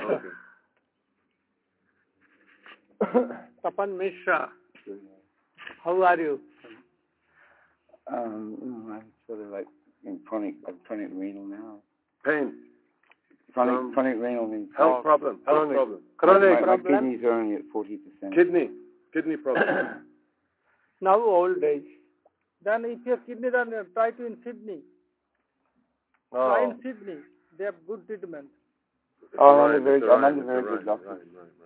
Tapan Mishra, how are you? I'm sort of like in chronic renal now. Pain. Chronic renal means health problem. Chronic. My kidneys are only at 40%. Kidney problem. Now old age. Then if your kidney, then try to in Sydney. Try in Sydney. They have good treatment. I'm under very good doctor.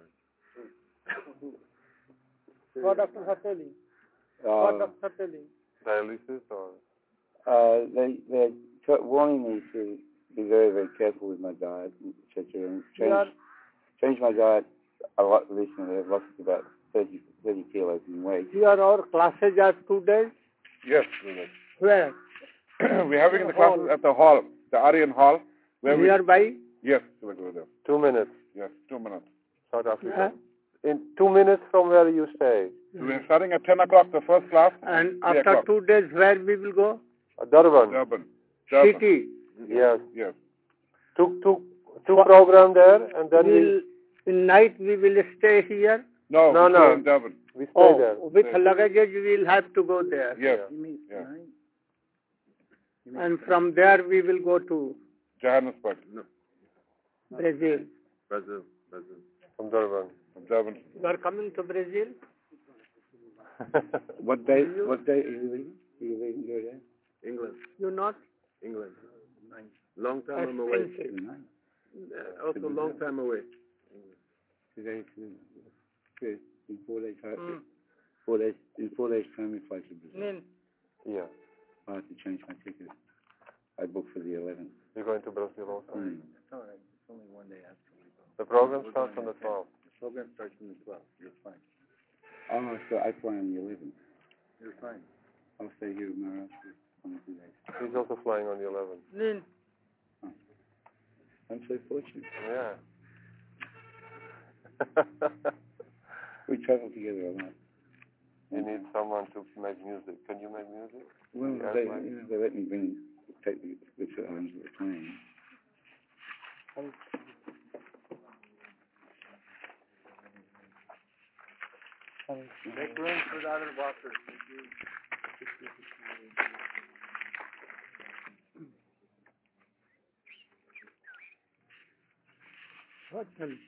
What doctors are telling? What doctors are telling? Dialysis or? They're warning me to be very, very careful with my diet, etc. And change my diet a lot recently. I've lost about 30 kilos in weight. Our classes are 2 days? Yes. Where? We're having the classes at the hall, the Aryan Hall. Nearby? Yes, we'll go there. 2 minutes. Yes, 2 minutes. South Africa. In 2 minutes from where you stay. So we're starting at 10 o'clock, the first class. And after 2 days, where we will go? Durban. City? Yes. Two program there, and then in night we will stay here? No. In Durban. We stay there. With luggage we will have to go there. Yes. And from there we will go to Johannesburg. No. Brazil. From Durban. You are coming to Brazil? What day are you leaving? England. You not? England. Long time I'm away. Also long time away. Today, in 4 days time. 4 days. In 4 days time, we fly to Brazil. Yeah. I have to change my ticket. I booked for the 11th. You're going to Brazil also? It's all right. It's only 1 day after we go. The program starts on the 12th. The program starts on the 12th. You're fine. Oh, so I fly on the 11th. You're fine. I'll stay here with Maharashtra on the 2 days. He's also flying on the 11th. I'm so fortunate. Yeah. We travel together a lot. You need someone to make music. Can you make music? Well, they let me take the arms of the plane. Make room for the other walkers. What?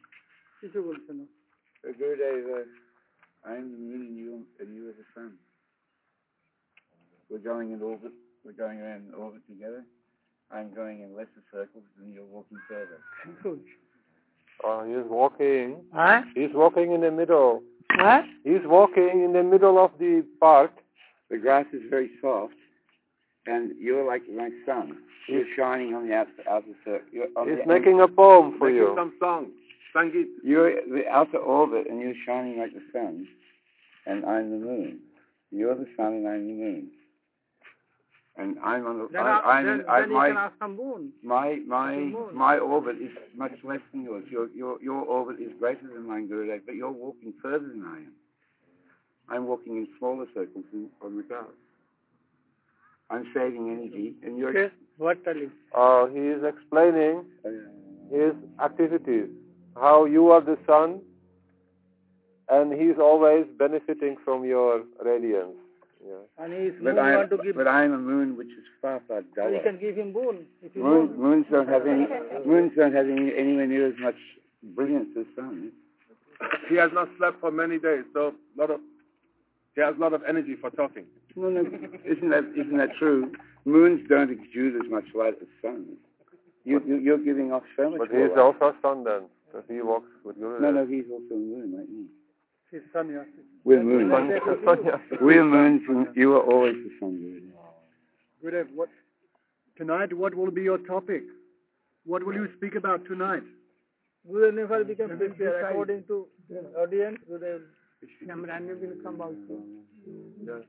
Gurudev, I'm the moon and you are the sun. We're going in orbit. We're going around in orbit together. I'm going in lesser circles and you're walking further. Good. Oh, he's walking. Huh? He's walking in the middle. Huh? He's walking in the middle of the park. The grass is very soft, and you're like my sun. You're shining on the outer circle. He's making a poem for you. Some song. Sangeet. You're the outer orbit, and you're shining like the sun, and I'm the moon. You're the sun, and I'm the moon. And I'm on the. Then you can ask the moon. My orbit is much less than yours. Your orbit is greater than mine, Gurudev, but you're walking further than I am. I'm walking in smaller circles on the clouds. I'm saving energy, and you're. Okay. What tell you? He is explaining his activities. How you are the sun, and he's always benefiting from your radiance. Yeah. And he's want to give. But I'm a moon which is far duller. You can give him moon. If you Moons don't have anywhere near as much brilliance as sun. He has not slept for many days, so he has a lot of energy for talking. No, isn't that true? Moons don't exude as much light as suns. You're giving off so much. But he's also a sun then. So he walks with Gurudev. No, he's also a moon like me. He's Sanya. We're moons. We're moons, and you are always the sun, Gurudev, tonight, what will be your topic? What will you speak about tonight? We will never become prepared. According to the audience, Namrani will come also. Yes.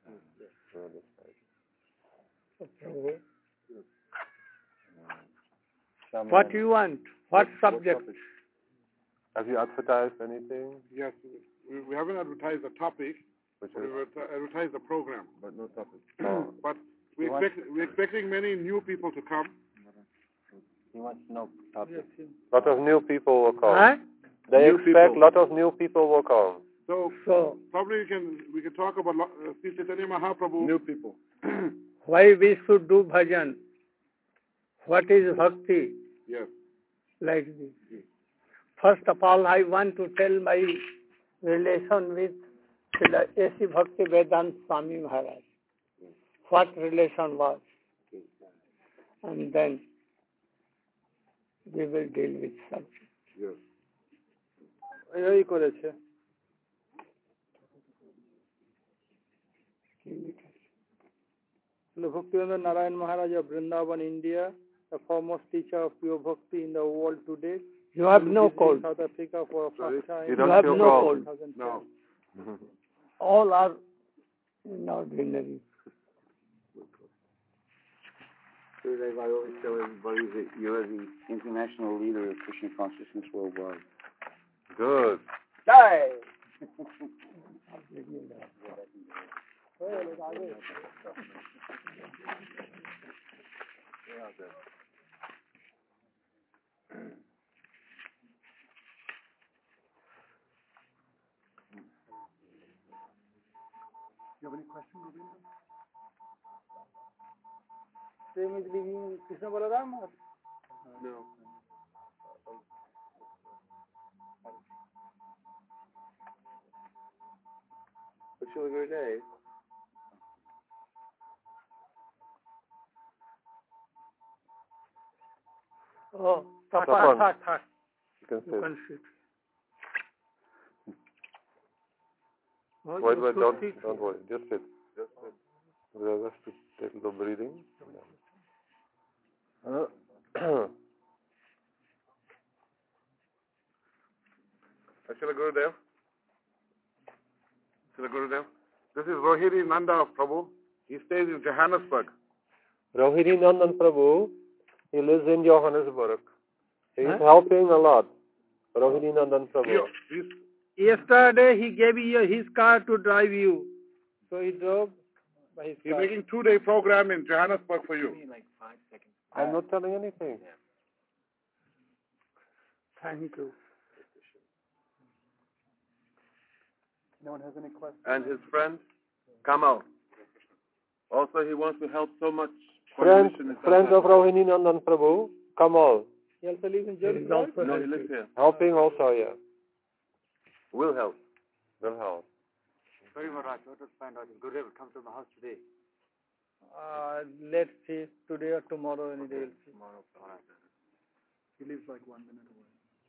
What you want? What subject? Have you advertised anything? Yes, we haven't advertised a topic. We've advertised a program, but no topic. But we're expecting many new people to come. He wants to know topic. Lot of new people will come. Huh? They New expect people. lot of new people will come. So probably we can talk about Sri Chaitanya Mahaprabhu. New people. Why we should do bhajan? What is bhakti? Yes. Like this. First of all, I want to tell my relation with Srila A.C. Bhakti Vedanta Swami Maharaj. What relation was. And then we will deal with subject. Yes. এই করেছে Bhaktivinoda Narayan Maharaj of Vrindavan, India, the foremost teacher of pure bhakti in the world today. You have no cold. South Africa for first time. You don't have feel no cold. cold. No. All are in ordinary. I always tell everybody that you're the international leader of Krishna consciousness worldwide. Good. Jai! You have any questions, Govinda? Same is living Krishna Balaram? No. Shall we go today? Oh, Tapan. Tapan. You can You sit. can sit. Oh, Wait, you don't sit. worry. Just sit. Just to take a little breathing. Shall I go there? This is Rohini Nanda Prabhu. He stays in Johannesburg. Rohini Nandan Prabhu, he lives in Johannesburg. He's helping a lot. Rohini Nandan Prabhu. Yesterday he gave you his car to drive you. So he drove by his He's car. making 2-day program in Johannesburg for you. Like 5 seconds. I'm not telling anything. Thank you. No one has any questions? And his friend, Kamal. Also, he wants to help so much. Friends of Rohini Nandan Prabhu, Kamal, He also lives in Jerusalem. No, he lives here. helping also, yeah. Will help. Will help. Sorry, Maharaj, I wanted to find out if Gurudev will come to my house today. Let's see, today or tomorrow, any day. Tomorrow, Maharaj. He lives like 1 minute away.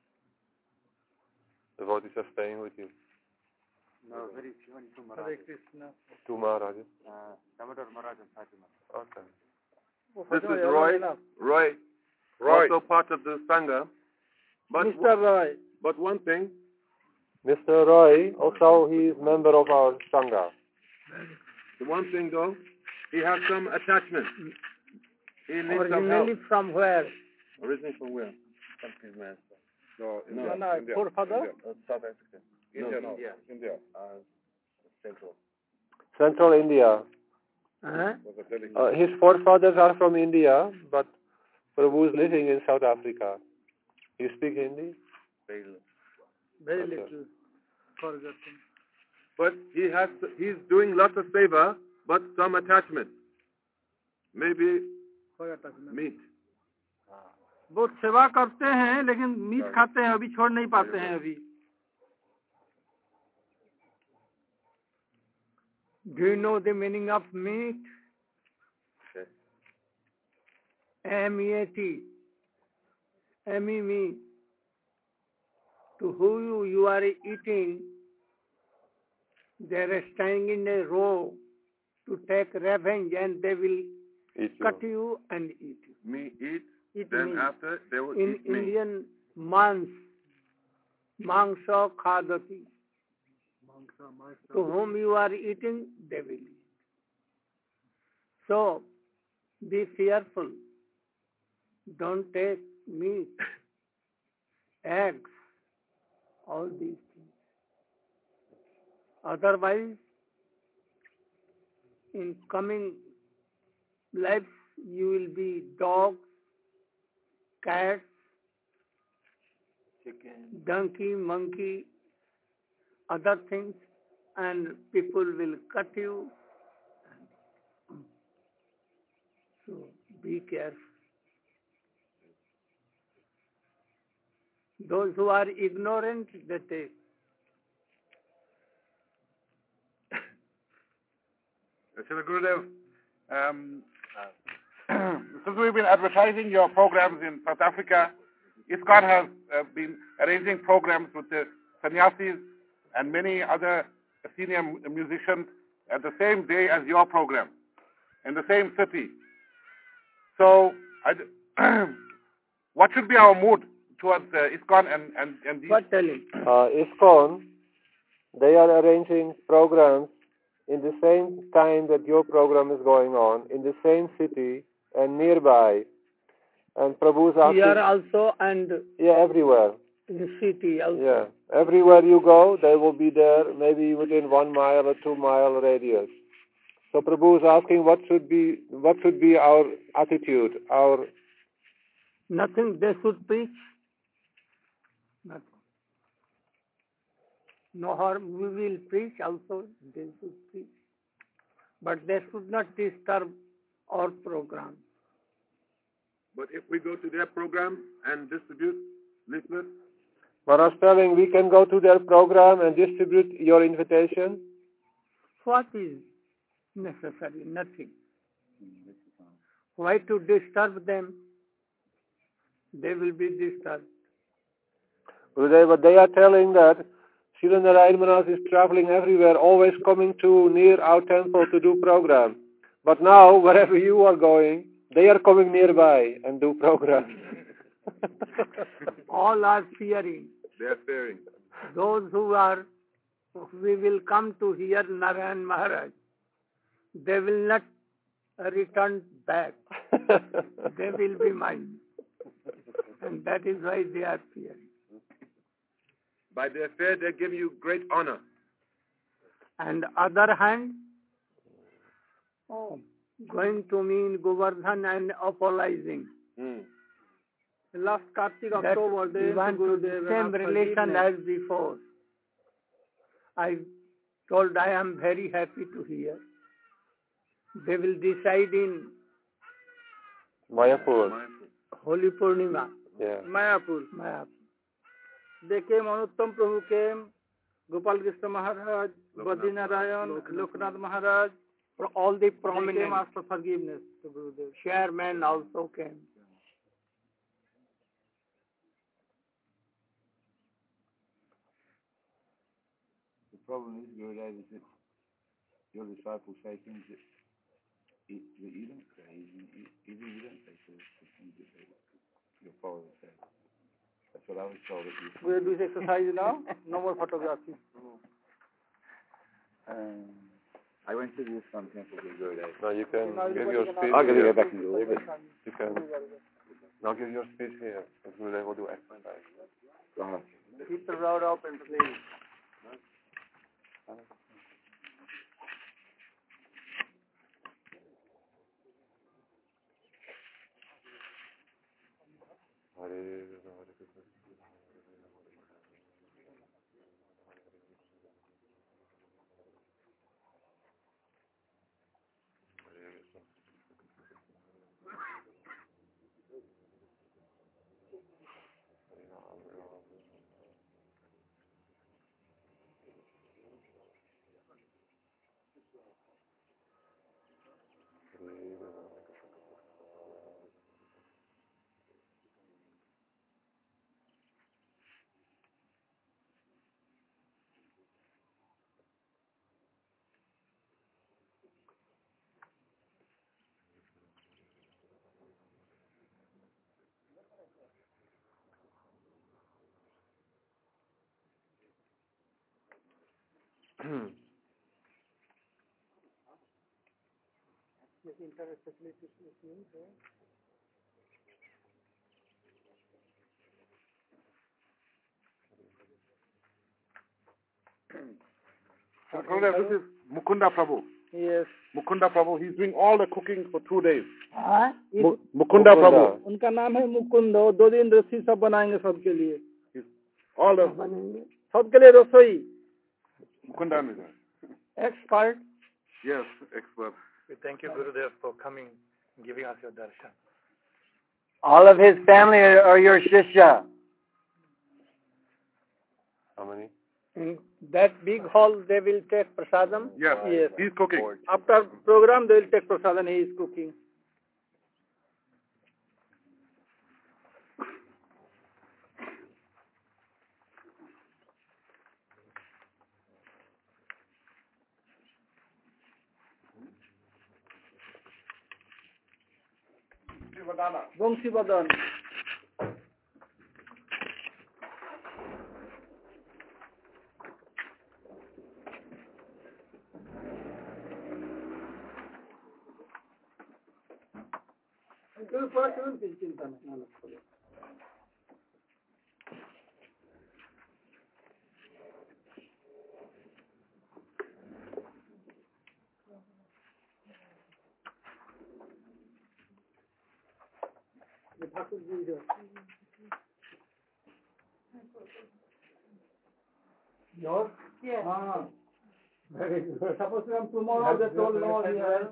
Devotees are staying with you. No, very few, only 2 Hare Maharaj. Krishna. Two Maharajas. Damodar Maharaj and Fatima. Okay. This is Roy. Also part of the Sangha. But Mr. Roy. But one thing, Mr. Roy, also he is member of our Sangha. the one thing though, he has some attachment. He needs some help. Originally from where? Originally from where? Country's man. No, India. No, forefather? South Africa. India. Central India. His forefathers are from India, but Prabhu is living in South Africa. You speak Hindi? Very little. Forgotten. But he's doing lots of seva, but some attachment. Maybe meat. बहुत सेवा करते हैं लेकिन meet खाते हैं अभी छोड़ नहीं पाते हैं अभी. Do you know the meaning of meat? M-E-A-T. M-E-Me. To who you are eating, they are standing in a row to take revenge and they will cut you and eat you. Me eat, Eat then meat. after they will In eat me. Indian mans, mangsa khadati. To whom you are eating, they will eat. So, be fearful. Don't take meat, eggs, all these things. Otherwise, in coming lives, you will be dogs, cat, donkey, monkey, other things, and people will cut you. So be careful. Those who are ignorant, they take. Srila Gurudev, since we've been advertising your programs in South Africa, ISKCON has been arranging programs with the sannyasis and many other senior musicians at the same day as your program, in the same city. So, what should be our mood towards ISKCON and these? What telling? ISKCON, they are arranging programs in the same time that your program is going on, in the same city and nearby. And Prabhu's asking... Here also and... Yeah, everywhere. In the city also. Yeah. Everywhere you go, they will be there, maybe within 1 mile or 2 mile radius. So Prabhu is asking what should be our attitude, our... Nothing, they should preach. Nothing. No harm, we will preach also, they should preach. But they should not disturb our program. But if we go to their program and distribute leaflets? Maharaj telling we can go to their program and distribute your invitation? What is necessary? Nothing. Why to disturb them? They will be disturbed. Gurudev, but they are telling that Srila Narayan Maharaj is traveling everywhere, always coming to near our temple to do program. But now, wherever you are going, they are coming nearby and do program. All are fearing. They are fearing. Those we will come to hear Narayan Maharaj, they will not return back. They will be mine. And that is why they are fearing. By their fear, they give you great honor. And other hand, going to me in Govardhan and apologizing. Last Kartik October, they want to the same relation as before. I told I am very happy to hear. They will decide in Mayapur. Holy Purnima. Yeah. Mayapur. They came, Anuttam Prabhu came, Gopal Krishna Maharaj, Badrinarayan, Loknath Maharaj. For all the They prominent came asked for forgiveness to Gurudev. chairmen also came. The problem is, Gurudev, is that your disciples say things that you don't say, even you don't say things that your followers say. That's what I was told. We do this exercise now. No more photography. I went to the ISKCON temple with Gurudev. Now you can give your speech. I'm going to go back and do it. You can now give your speech here. Gurudev will do exercise. Keep the road open, please. Gurudev, this is Mukunda Prabhu. Yes. Mukunda Prabhu, he's doing all the cooking for 2 days. हाँ? Mukunda Prabhu. उनका नाम है मुकुंद और 2 दिन रस्सी सब बनाएंगे सबके लिए All the सबके लिए रसोई Mukunda Mitra. expert. Yes, expert. We thank you, Gurudev, for coming and giving us your darshan. All of his family are your shishya. How many? In that big hall they will take prasadam. Yes, Yes. he's cooking. After program they will take prasadam. He is cooking. Bongsi Badan. Yours? Yes. Ah, very good. Suppose tomorrow they told no, we are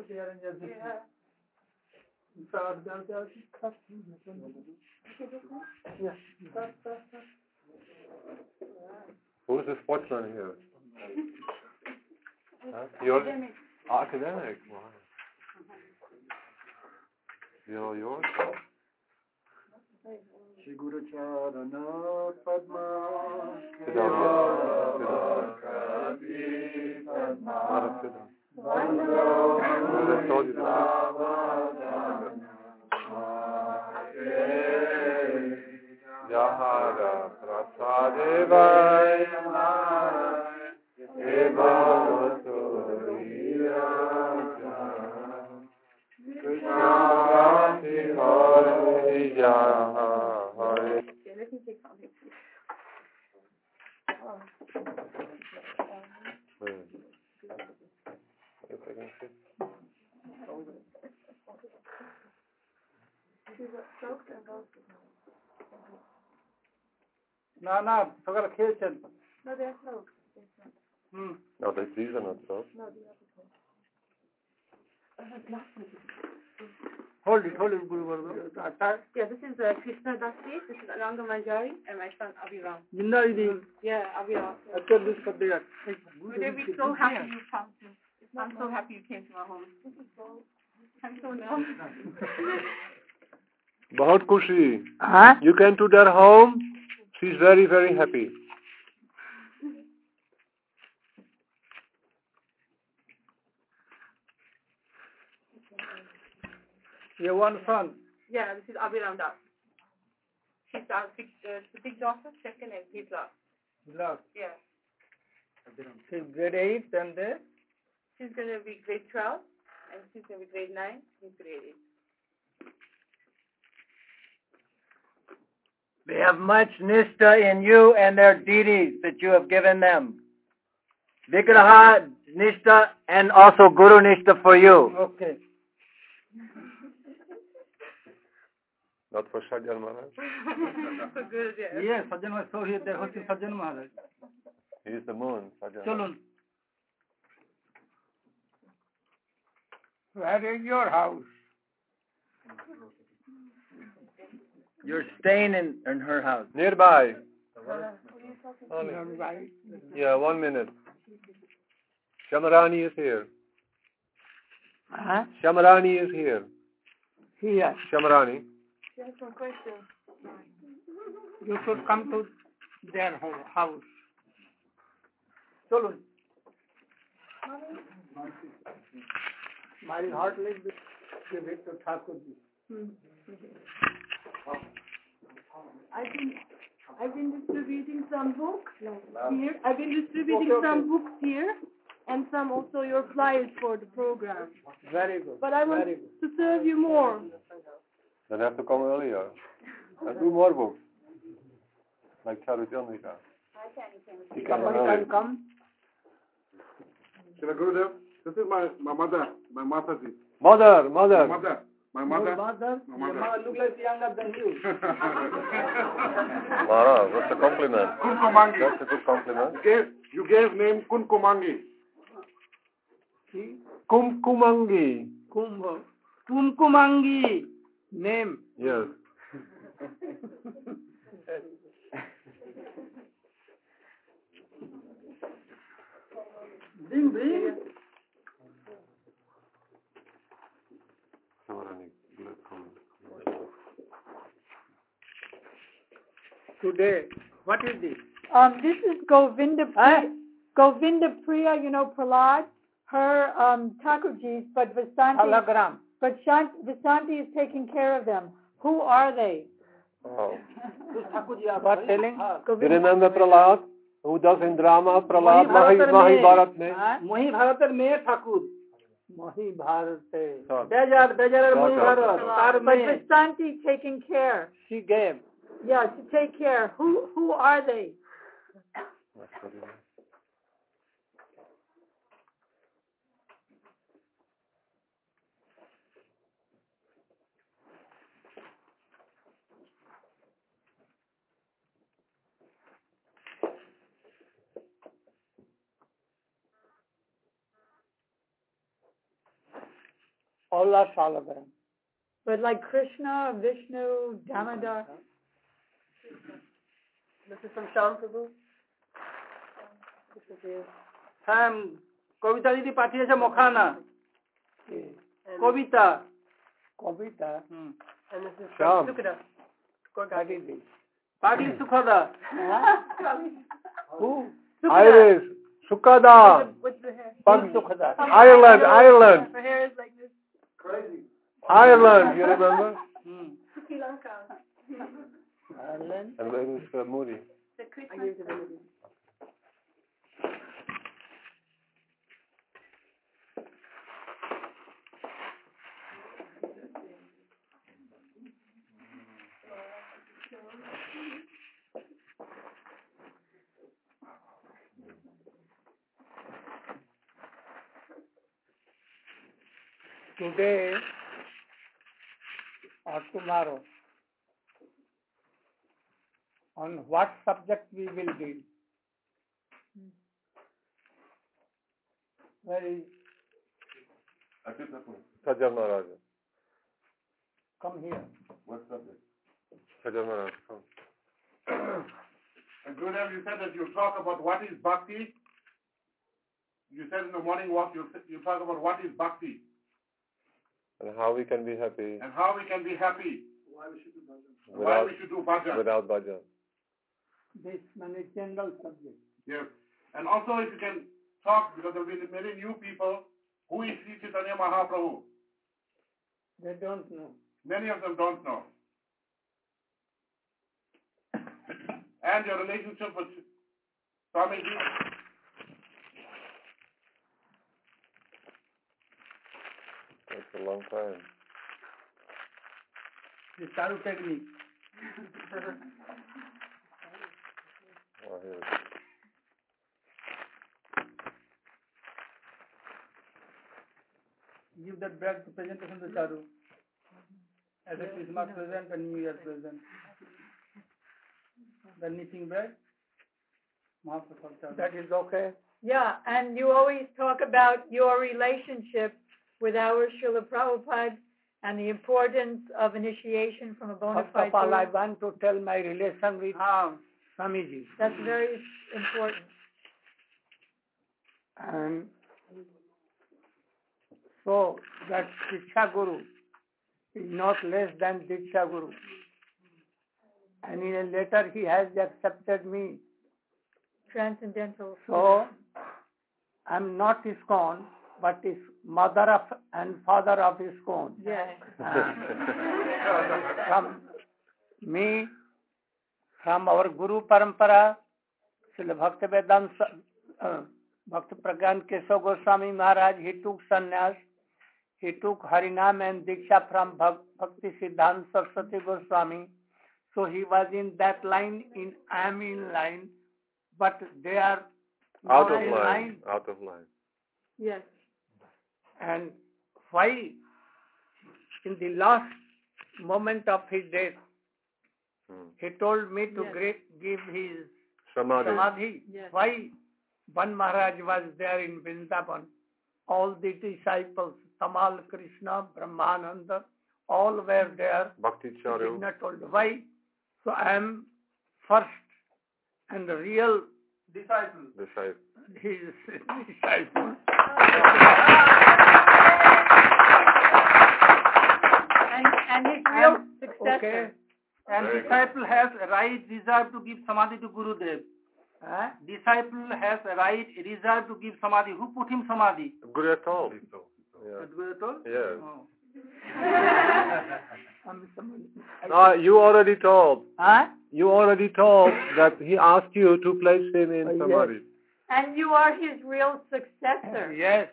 Who's the sportsman here? Huh? You're academic. Wow. They're all yours? Shri Guru Charana Padma I told you Jahara Prasadevai Let me take something. No, forget a kitchen. No, they're soaked. No, these are not soap. No, they're Hold it, Guru Varga. Yeah, this is Krishna Dasi, this is Ranga Manjari, and my son Abhiram. Jindal Yeah, Abhiram. I told this for there. We're so happy you come to. I'm so happy you came to our home. I'm so nervous. Bahut Kushi. Huh? You came to their home. She's very, very happy. You one son. Yeah, this is Abhiram Das. She's our the big daughter, second, and he's last. Last. Yeah. She's grade 8 and there. She's going to be grade 12, and she's going to be grade 9, he's grade 8. We have much nishta in you and their deities that you have given them. Vigraha nishta and also Guru nishta for you. Okay. Not for Sajjan Maharaj. So good, yeah. Yes, Sajjan Maharaj. So here there was Sajjan Maharaj. He is the moon, Sajjan. Chalun. Where is your house? You're staying in her house. Nearby. Right. Yeah, 1 minute. Shamarani is here. Huh? Shamarani is here. Here. Shamarani. There's some questions. You should come to their house. Chalun. My heart will give it to Thakurji. I've been distributing some books here. I've been distributing some books here, and some also your flyers for the program. Very good. But I want to serve you more. Then have to come earlier. And 2 more books. Like Charutyanika. Somebody can come. Shila Gurudev, This is my mother. My Mataji. Mother. My mother. Your mother? My mother. Your mother looks like younger than you. Maharaj, that's a compliment. Kunkumangi. That's a good compliment. You gave name Kunkumangi. Kumkumangi. Kumkumangi. Name. Yes. Bring. Today, what is this? This is Govinda Priya, you know, Prahlad, her Thakurjis, but Vasanti. Hologram. But Vasanti is taking care of them. Who are they? Oh. What telling? You remember Prahlad? Who does in drama? Prahlad Mahibharat mein. Mahibharat mein Thakur. Mahibharat. Bejar Mahibharat. But Vasanti taking care. She gave. Yeah, to take care. Who are they? All are hologram. But like Krishna, Vishnu, Damodar. This is from Shyam Prabhu. Sam, Kavita didi পাঠিয়েছে Mokhana. Kavita. And this is from Sukhada. What is this? Pagi Sukhada. Who? Iris. Sukhada. What's the hair? Sukhada. Ireland. Her hair is like this. Crazy. Ireland, you remember? Sri Lanka. Ireland. And then it's Moody. The Christmas. Today or tomorrow, on what subject we will deal? Where is? Sajjan Maharaj. Come here. What subject? Sajjan Maharaj, come. And Gurudev, you said that you talk about what is bhakti. You said in the morning walk, you talk about what is bhakti. And how we can be happy. And how we can be happy. Why we should do bhajan. Without bhajan. This many general subject. Yes. And also if you can talk, because there will be many new people, who is Sri Chaitanya Mahaprabhu? They don't know. Many of them don't know. And your relationship with Swamiji. It's a long time. The Charu technique. Oh, here. Give that back to presentation to Charu. As a Christmas present and New Year present. The knitting bag. Mahaprasad Charu. That is okay. Yeah, and you always talk about your relationship with our Srila Prabhupada and the importance of initiation from a bona First fide of all, I guru. want to tell my relation with Swamiji. That's very important. And so that Diksha Guru is not less than Diksha Guru. And in a letter he has accepted me. Transcendental. So I'm not ISKCON, but is mother of and father of ISKCON. Yes. From me, from our Guru Parampara, Srila Bhaktivedanta Bhakti Pragyan Keshav Goswami Maharaj, he took sannyas. He took Harinam and Diksha from Bhakti Siddhanta Saraswati Goswami. So he was in that line, I am in line, but they are out not of in line. Out of line. Yes. And why in the last moment of his death, he told me to give his Samadhi. Yes. Why? One Maharaj was there in Vrindavan. All the disciples, Tamal Krishna, Brahmananda, all were there. Bhakti Charu. Krishna told why? So I am first and the real Disciple. his disciple. And his real successor. Okay. And disciple has a right reserve to give Samadhi to Gurudev. Disciple has a right reserve to give Samadhi. Who put him Samadhi? Guru told. Yeah. Guru told? Yes. Oh. No, you already told. Huh? You already told that he asked you to place him in Samadhi. Yes. And you are his real successor. Yes.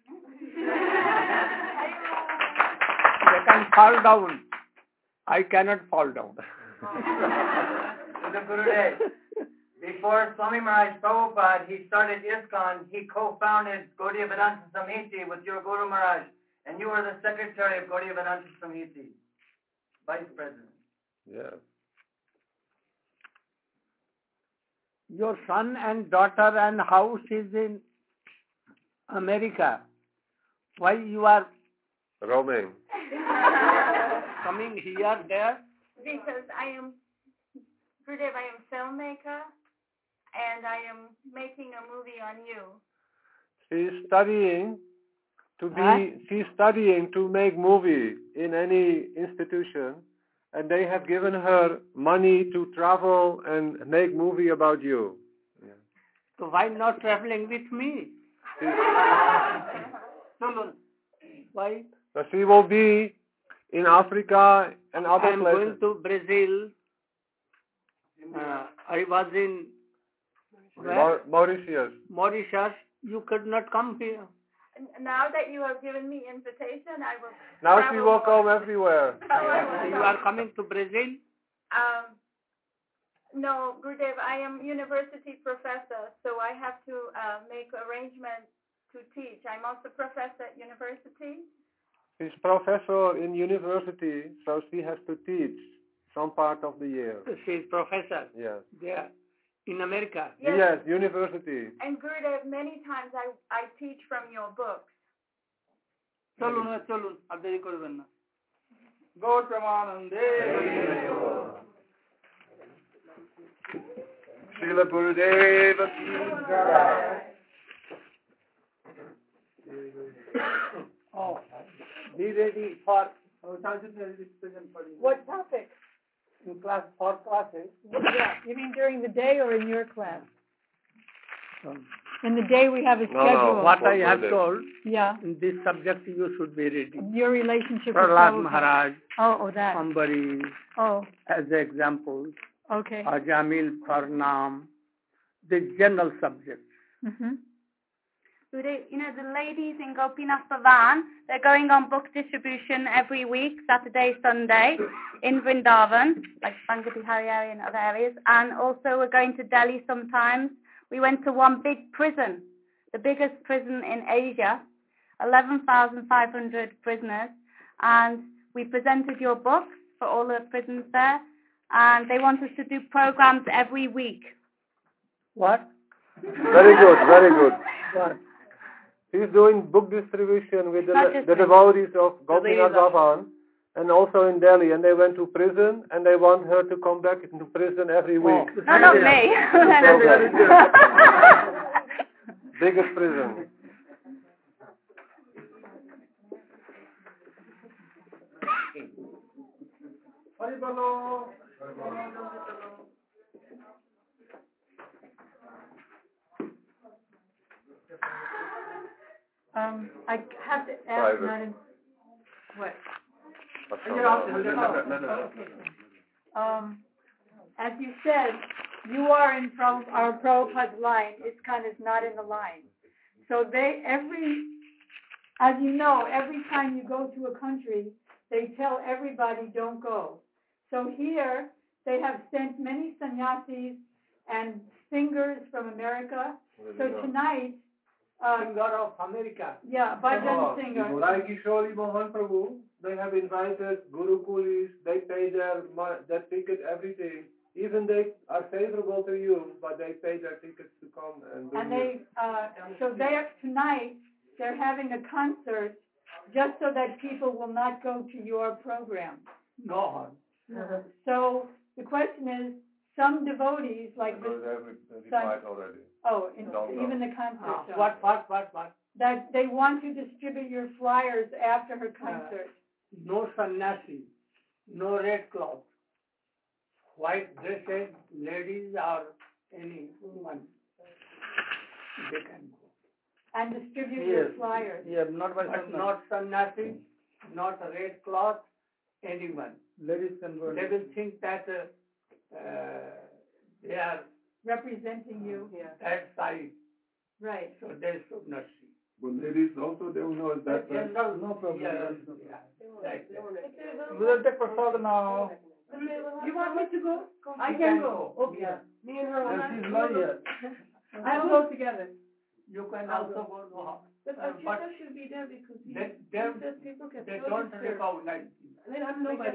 They can fall down. I cannot fall down. The Gurudev. Before Swami Maharaj Prabhupada, he started ISKCON, he co-founded Gaudiya Vedanta Samiti with your Guru Maharaj, and you were the secretary of Gaudiya Vedanta Samiti, vice president. Yes. Your son and daughter and house is in America. Why you are Roaming. coming here, there? Because I am, Gurudev, I am filmmaker, and I am making a movie on you. She's studying to make movie in any institution, and they have given her money to travel and make movie about you. Yeah. So why not traveling with me? Why? So she will be in Africa and other I am places. going to Brazil. I was in Mauritius. Mauritius. You could not come here. Now that you have given me invitation, I will. Now she will come everywhere. You are coming to Brazil? No, Gurudev, I am university professor, so I have to make arrangements to teach. I'm also professor at university. She's professor in university, so she has to teach some part of the year. She is professor. Yes. There, in America. Yes, university. And Gurudev, many times I teach from your books. Cholun, abdari korben na. Gaur Pramanande. Srila Gurudeva Ki Jai. Oh, be ready for What topic? in class, for classes. Yeah, you mean during the day or in your class? In the day we have a schedule. What I have told, Yeah. in this subject you should be ready. Your relationship with Prahlad Prabhupada. Maharaj, Oh, that. Ambarish, Oh, as examples, okay. Ajamil Farnam, the general subjects. Mm-hmm. You know, the ladies in Gopinath Bhavan, they're going on book distribution every week, Saturday, Sunday, in Vrindavan, like Bangati Harihari and other areas. And also we're going to Delhi sometimes. We went to one big prison, the biggest prison in Asia, 11,500 prisoners. And we presented your books for all the prisons there. And they want us to do programs every week. What? Very good, very good. What? He's doing book distribution with Not the just devotees of Gopinath Bhavan and also in Delhi. And they went to prison and they want her to come back into prison every week. No, not me. Biggest prison. I have to ask, Private. not in, what? As you said, you are in our Prabhupada's line. ISKCON is not in the line. So as you know, every time you go to a country, they tell everybody don't go. So here, they have sent many sannyasis and singers from America. So tonight, singer of America. Yeah, bhajan singer. Like Kishori Mohan Prabhu, they have invited Guru Kulis, they pay their ticket, everything. Even they are favorable to you, but they pay their tickets to come and do And tonight, they're having a concert just so that people will not go to your program. No. So the question is, some devotees like this. Already. Even the concert. What? That they want to distribute your flyers after her concert. No sannyasi, no red cloth, white dresses, ladies or anyone, they can go. And distribute your flyers. Yeah, not sannyasi, not red cloth, anyone. Ladies can go. They will think that they are representing you. that side, Right. so they should not see. But ladies also, they will know that. No problem. Right. We will take prasad now. You want me to go? I You can can go. go. Okay. Me and her And she's not here. I'll go together. You can also go to her. But Achita should be there because people get They so don't disturbed. recognize you. I mean, I'm nobody.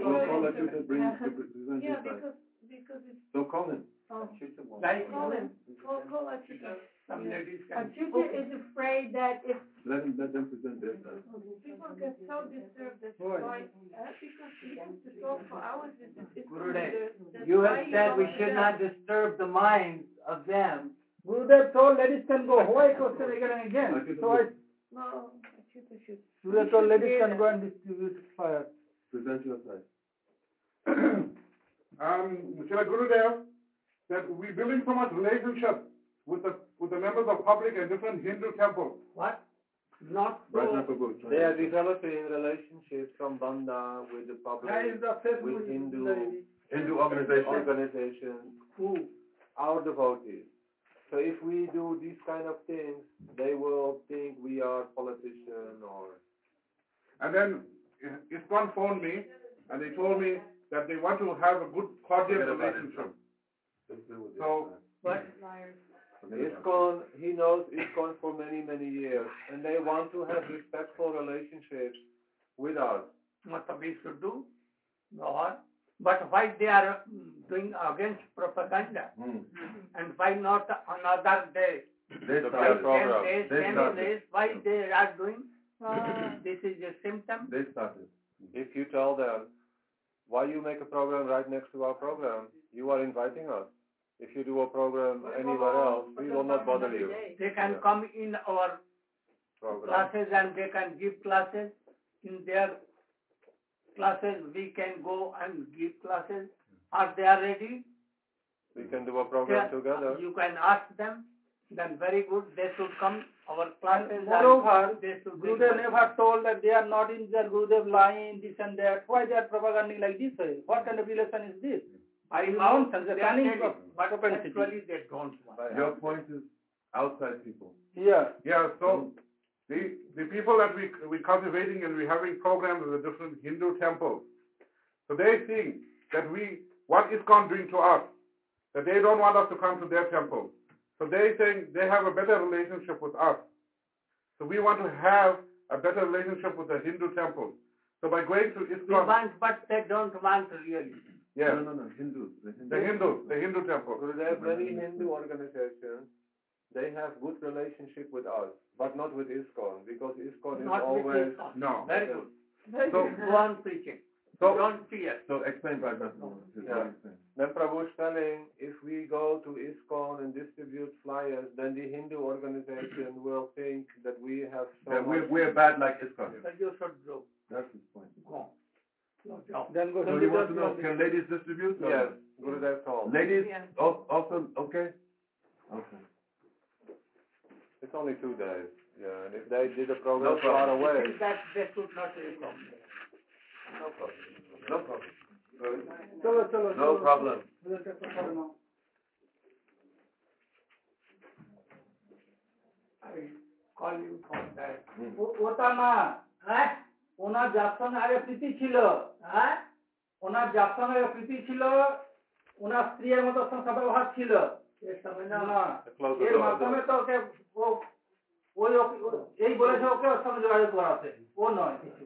Yeah, because it's. So call him. Like Call him. Call Achita. some ladies can. Achita is afraid that if Let them present their side. people get so disturbed, that's Why? why, because we have to talk for hours with this. Gurudev, you have said we should not disturb the minds of them. Gurudev told ladies can go. Why question again and again? So No, Achita should. Gurudev told ladies can go and distribute fire. Present your side. Srila Gurudev, that we building so much relationship with the members of public and different Hindu temples. What? Not Rajna so. They are developing relationships from Banda with the public, Where is the Facebook with Hindu lady? organizations, Who? our devotees. So if we do these kind of things, they will think we are politicians or. And then ISKCON phoned me and they told me that they want to have a good cordial relationship. So, What? ISKCON, he knows ISKCON for many, many years, and they want to have respectful relationships with us. What we should do? No. But why they are doing against propaganda? And why not another day? They Why started. 10 days, 10 days, why they are doing? This is a symptom. They started. If you tell them, why you make a program right next to our program, you are inviting us. If you do a program anywhere else, we will not bother you. They can come in our Program. classes and they can give classes. In their classes, we can go and give classes. Are they are ready? We can do a program together. You can ask them. Then very good. They should come our classes. Moreover, they should Gurudev never told that they are not in their Gurudev line, this and that. Why they are propagating like this way? What kind of relation is this? I Nonsense. They're planning but propensity. actually they don't want. Your point is outside people. Yeah. yeah, so the people that we cultivating and we're having programs in the different Hindu temples, so they think that what ISKCON doing to us, that they don't want us to come to their temple. So they think they have a better relationship with us. So we want to have a better relationship with the Hindu temple. So by going to They ISKCON, want, but they don't want really. yeah, No, Hindus. the Hindu temple. Gurudev, many Hindu organizations, they have good relationship with us, but not with ISKCON, because ISKCON is Not always. with this. No. Very good. So, Go on preaching. Don't fear. So explain right now. Yeah. Then Prabhu is telling, if we go to ISKCON and distribute flyers, then the Hindu organization will think that we have so That much. we're bad like ISKCON. So you should go. That's his point. Go. No. Then go. So you want to know, can ladies distribute? or Yes, not? Gurudev told. Ladies also, okay? Okay. It's only 2 days. Yeah, and if they did a program No far problem. away. That they should not come. No problem. No problem. Chalo. No problem. We will take prasad now. I call you for that. ওটা না ওনার যার সঙ্গে আগে প্রীতি ছিল ওনার যার সঙ্গে আগে প্রীতি ছিল ওনার স্ত্রীর মতো সংসার ব্যবহার ছিল ये समझना না Close the এর door. মাধ্যমে তো ওকে ও ওই এই বলেছে ওকে ওর সঙ্গে যোগাযোগ করাতে, ও নয় কিছু।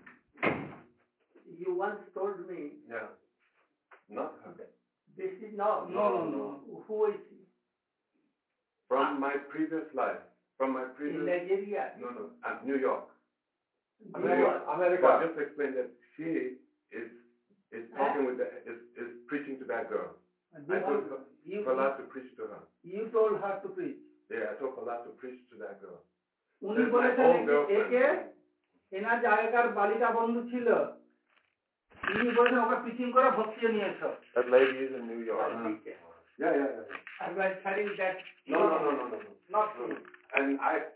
You once told me. Yeah. Not her. This is no. Who is he? From my previous life. From my previous. In Nigeria. No. New York. America. Well, just explain that she is talking with is preaching to that girl. I told Falah to preach to her. You told her to preach. Yeah, I told Falah to preach to that girl. উনি বলেছেন একে এনার জায়গার বালিকা বন্ধু ছিল, ইনি বলেছেন ওকে পিচিং করে ভক্তিয়ে নিয়েছো। That lady is in New York. Yeah. I was telling that. No. Not true. And I